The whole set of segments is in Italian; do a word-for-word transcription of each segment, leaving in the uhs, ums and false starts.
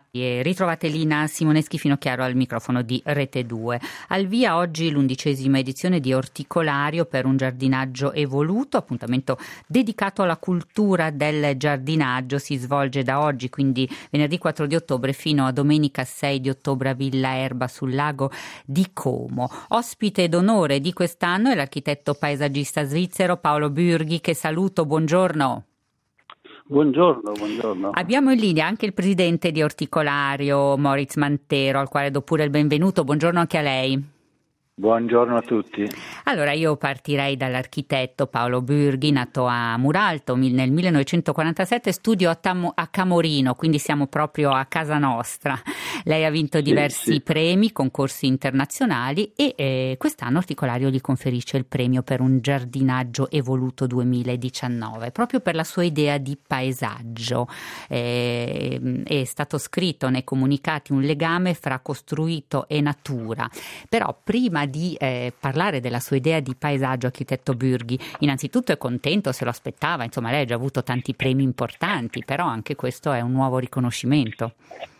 E ritrovate Lina Simoneschi Finocchiaro al microfono di Rete due. Al via oggi l'undicesima edizione di Orticolario per un giardinaggio evoluto, appuntamento dedicato alla cultura del giardinaggio. Si svolge da oggi, quindi venerdì quattro di ottobre, fino a domenica sei di ottobre a Villa Erba sul lago di Como. Ospite d'onore di quest'anno è l'architetto paesaggista svizzero Paolo Bürgi, che saluto, buongiorno. Buongiorno, buongiorno. Abbiamo in linea anche il presidente di Orticolario, Moritz Mantero, al quale do pure il benvenuto. Buongiorno anche a lei. Buongiorno a tutti. Allora io partirei dall'architetto Paolo Bürgi, nato a Muralto nel millenovecentoquarantasette, studio a, Tam- a Camorino, quindi siamo proprio a casa nostra. Lei ha vinto Sì, diversi sì. premi, concorsi internazionali e eh, quest'anno Orticolario gli conferisce il premio per un giardinaggio evoluto duemiladiciannove, proprio per la sua idea di paesaggio. Eh, è stato scritto nei comunicati un legame fra costruito e natura, però prima di eh, parlare della sua idea di paesaggio, architetto Bürgi, innanzitutto è contento, se lo aspettava, insomma lei ha già avuto tanti premi importanti, però anche questo è un nuovo riconoscimento.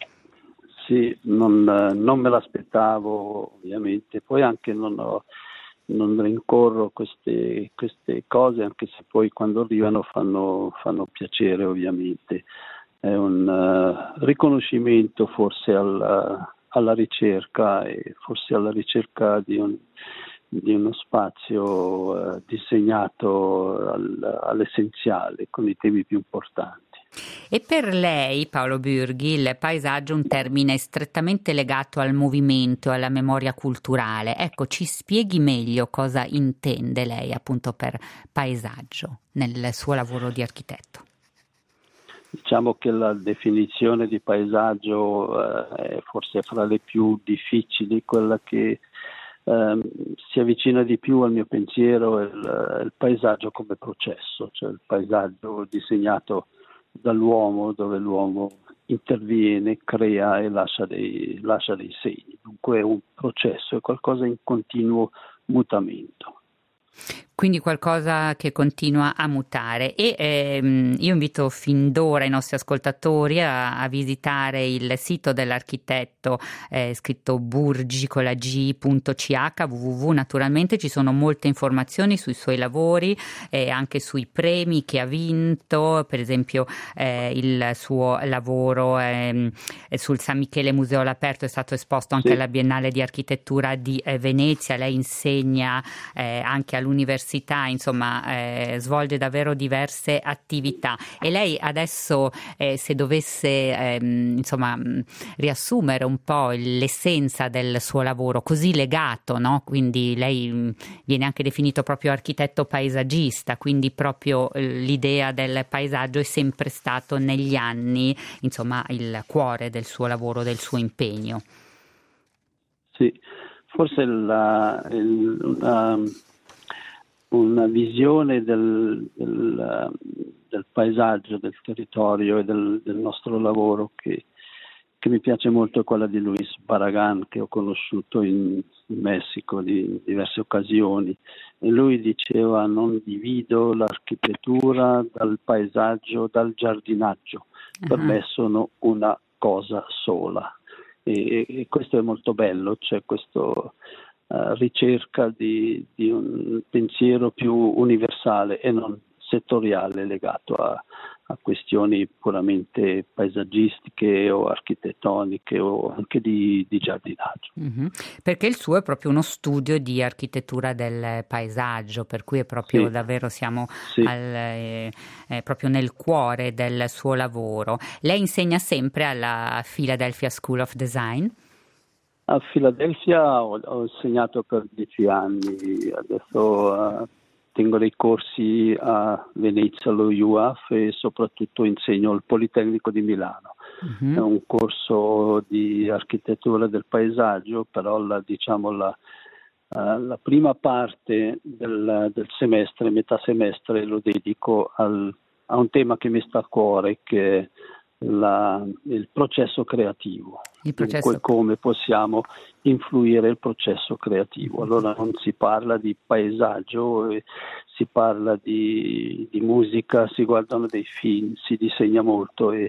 Sì, non, non me l'aspettavo ovviamente, poi anche non, ho, non rincorro queste, queste cose, anche se poi quando arrivano fanno, fanno piacere ovviamente. È un uh, riconoscimento forse al alla ricerca e forse alla ricerca di, un, di uno spazio eh, disegnato al, all'essenziale, con i temi più importanti. E per lei, Paolo Bürgi, il paesaggio è un termine strettamente legato al movimento e alla memoria culturale. Ecco, ci spieghi meglio cosa intende lei appunto per paesaggio nel suo lavoro di architetto. Diciamo che la definizione di paesaggio eh, è forse fra le più difficili, quella che eh, si avvicina di più al mio pensiero è il, il paesaggio come processo, cioè il paesaggio disegnato dall'uomo, dove l'uomo interviene, crea e lascia dei, lascia dei segni. Dunque è un processo, è qualcosa in continuo mutamento. Quindi qualcosa che continua a mutare e ehm, io invito fin d'ora i nostri ascoltatori a, a visitare il sito dell'architetto eh, scritto burgi con la G punto C H www. Naturalmente ci sono molte informazioni sui suoi lavori e anche sui premi che ha vinto, per esempio eh, il suo lavoro eh, sul San Michele Museo all'aperto è stato esposto anche Sì. alla Biennale di Architettura di eh, Venezia. Lei insegna eh, anche all'università, insomma eh, svolge davvero diverse attività e lei adesso eh, se dovesse ehm, insomma mh, riassumere un po' l'essenza del suo lavoro così legato, no? Quindi lei mh, viene anche definito proprio architetto paesaggista, quindi proprio eh, l'idea del paesaggio è sempre stato negli anni insomma il cuore del suo lavoro, del suo impegno. Sì, forse la, il, una una visione del, del, del paesaggio, del territorio e del, del nostro lavoro che, che mi piace molto è quella di Luis Barragán, che ho conosciuto in, in Messico in diverse occasioni, e lui diceva: non divido l'architettura dal paesaggio, dal giardinaggio, per Uh-huh. me sono una cosa sola, e, e questo è molto bello, c'è questo Uh, ricerca di, di un pensiero più universale e non settoriale legato a, a questioni puramente paesaggistiche o architettoniche o anche di, di giardinaggio. Mm-hmm. Perché il suo è proprio uno studio di architettura del paesaggio, per cui è proprio Sì. davvero siamo Sì. al, eh, eh, proprio nel cuore del suo lavoro. Lei insegna sempre alla Philadelphia School of Design? A Filadelfia ho, ho insegnato per dieci anni, adesso uh, tengo dei corsi a Venezia allo U A F e soprattutto insegno al Politecnico di Milano. Mm-hmm. È un corso di architettura del paesaggio, però la, diciamo la, uh, la prima parte del, del semestre, metà semestre, lo dedico al, a un tema che mi sta a cuore, che è La, il processo creativo, il processo... dunque come possiamo influire il processo creativo. Allora non si parla di paesaggio, eh, si parla di, di musica, si guardano dei film, si disegna molto e,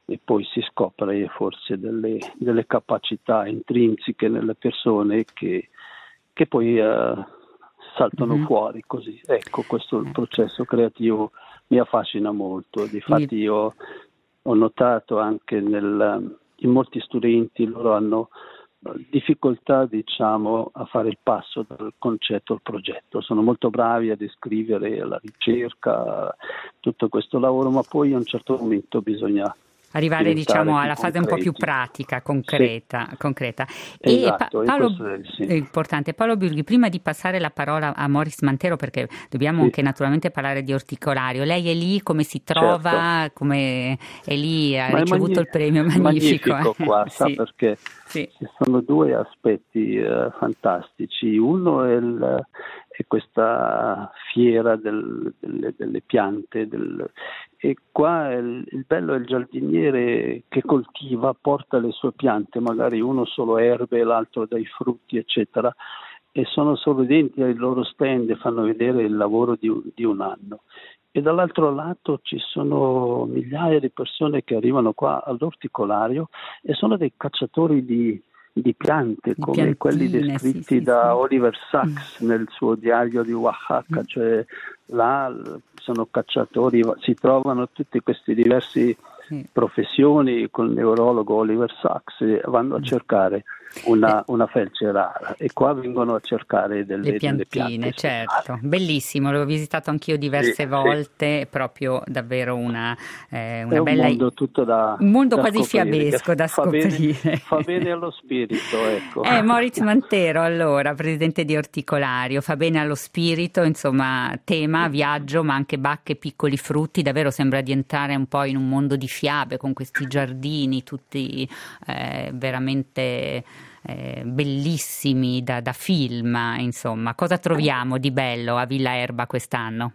e poi si scopre forse delle, delle capacità intrinseche nelle persone che, che poi eh, saltano mm-hmm. fuori così. Ecco, questo ecco. Il processo creativo mi affascina molto. Difatti io ho notato anche nel, in molti studenti loro hanno difficoltà, diciamo, a fare il passo dal concetto al progetto. Sono molto bravi a descrivere la ricerca, tutto questo lavoro, ma poi a un certo momento bisogna arrivare, diciamo, alla fase un po' più pratica, concreta. Sì. concreta. Esatto, e pa- Paolo, è, sì. è importante. Paolo Biurghi, prima di passare la parola a Moritz Mantero, perché dobbiamo sì. anche naturalmente parlare di orticolario, lei è lì, come si trova? Certo. Come è lì, ha Ma ricevuto magni- il premio magnifico. Magnifico eh? qua, sa sì. perché sì. ci sono due aspetti uh, fantastici. Uno è, il, è questa fiera del, delle, delle piante, del, e qua il, il bello è il giardiniere che coltiva, porta le sue piante, magari uno solo erbe, l'altro dai frutti, eccetera, e sono sorridenti ai loro stand e fanno vedere il lavoro di un, di un anno. E dall'altro lato ci sono migliaia di persone che arrivano qua all'orticolario e sono dei cacciatori di, di piante, di come piantine, quelli descritti sì, sì, da sì. Oliver Sacks mm. nel suo diario di Oaxaca, mm. cioè là sono cacciatori, si trovano tutti questi diversi sì. professioni con il neurologo Oliver Sacks e vanno a cercare una, una felce rara e qua vengono a cercare delle, le piantine, delle piante certo, bellissimo, l'ho visitato anch'io diverse sì, volte, sì. proprio davvero una, eh, una è un bella... mondo tutto da un mondo da quasi scoprire, fiabesco da fa scoprire. Bene, fa bene allo spirito, ecco. Eh, Moritz Mantero, allora, presidente di Orticolario, fa bene allo spirito, insomma, tema, viaggio, ma anche bacche, piccoli frutti, davvero sembra di entrare un po' in un mondo di fiabe con questi giardini tutti eh, veramente eh, bellissimi da, da film, insomma. Cosa troviamo di bello a Villa Erba quest'anno?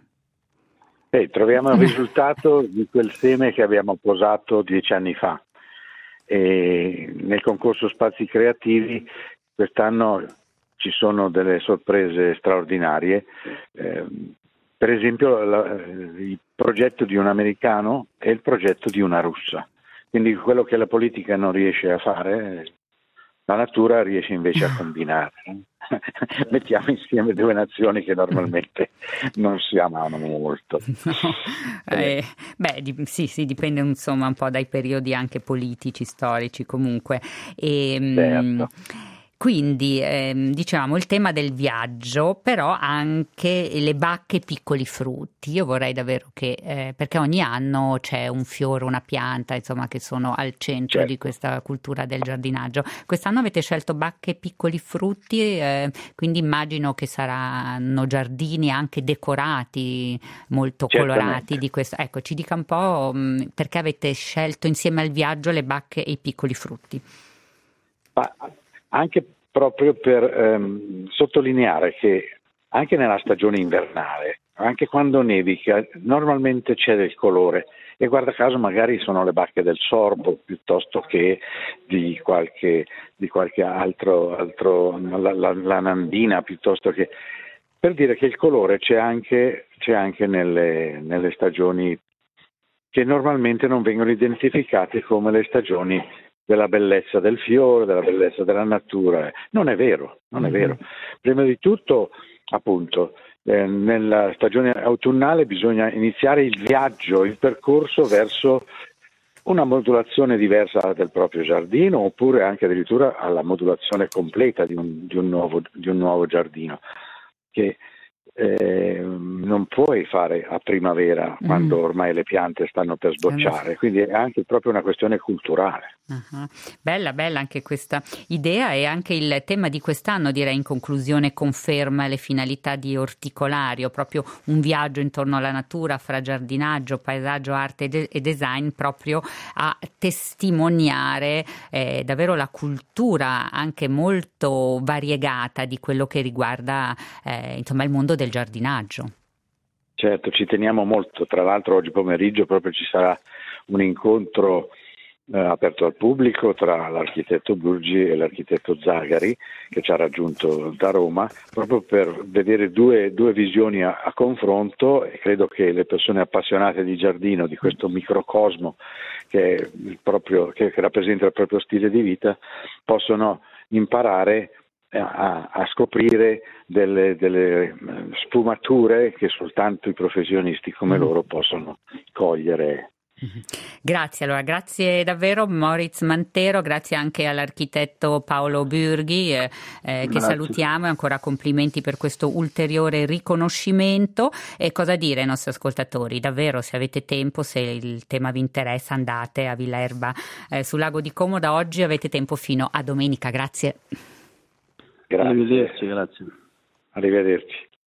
Eh, troviamo il risultato di quel seme che abbiamo posato dieci anni fa. E nel concorso Spazi Creativi quest'anno ci sono delle sorprese straordinarie, eh, per esempio la, il progetto di un americano e il progetto di una russa, quindi quello che la politica non riesce a fare la natura riesce invece a combinare. Mettiamo insieme due nazioni che normalmente non si amano molto. No. Eh, beh, di, sì, sì, dipende insomma un po' dai periodi anche politici, storici comunque. E, certo. Quindi ehm, diciamo il tema del viaggio, però anche le bacche, piccoli frutti. Io vorrei davvero che, eh, perché ogni anno c'è un fiore, una pianta, insomma, che sono al centro certo. di questa cultura del giardinaggio. Quest'anno avete scelto bacche, piccoli frutti, eh, quindi immagino che saranno giardini anche decorati, molto Certamente. colorati di questo. Ecco, ci dica un po' mh, perché avete scelto insieme al viaggio le bacche e i piccoli frutti. Ma anche proprio per ehm, sottolineare che anche nella stagione invernale, anche quando nevica, normalmente c'è del colore e guarda caso magari sono le bacche del sorbo piuttosto che di qualche, di qualche altro, altro la, la, la nandina piuttosto che, per dire che il colore c'è anche, c'è anche nelle, nelle stagioni che normalmente non vengono identificate come le stagioni della bellezza del fiore, della bellezza della natura. Non è vero, non è vero. Prima di tutto, appunto, eh, nella stagione autunnale bisogna iniziare il viaggio, il percorso verso una modulazione diversa del proprio giardino, oppure anche addirittura alla modulazione completa di un, di un, nuovo, di un nuovo giardino, che Eh, non puoi fare a primavera mm. quando ormai le piante stanno per sbocciare, quindi è anche proprio una questione culturale. Uh-huh. Bella, bella anche questa idea e anche il tema di quest'anno, direi in conclusione, conferma le finalità di Orticolario, proprio un viaggio intorno alla natura fra giardinaggio, paesaggio, arte e, de- e design, proprio a testimoniare eh, davvero la cultura anche molto variegata di quello che riguarda eh, insomma il mondo del giardinaggio. Certo, ci teniamo molto, tra l'altro oggi pomeriggio proprio ci sarà un incontro eh, aperto al pubblico tra l'architetto Burgi e l'architetto Zagari, che ci ha raggiunto da Roma, proprio per vedere due, due visioni a, a confronto, e credo che le persone appassionate di giardino, di questo microcosmo che, è il proprio, che, che rappresenta il proprio stile di vita, possono imparare A, a scoprire delle, delle sfumature che soltanto i professionisti come loro possono cogliere. Grazie, allora grazie davvero Moritz Mantero, grazie anche all'architetto Paolo Burghi eh, eh, che salutiamo, e ancora complimenti per questo ulteriore riconoscimento. E cosa dire ai nostri ascoltatori? Davvero, se avete tempo, se il tema vi interessa, andate a Villa Erba eh, sul lago di Como. Da oggi avete tempo fino a domenica. Grazie. Grazie. Arrivederci, grazie. Arrivederci.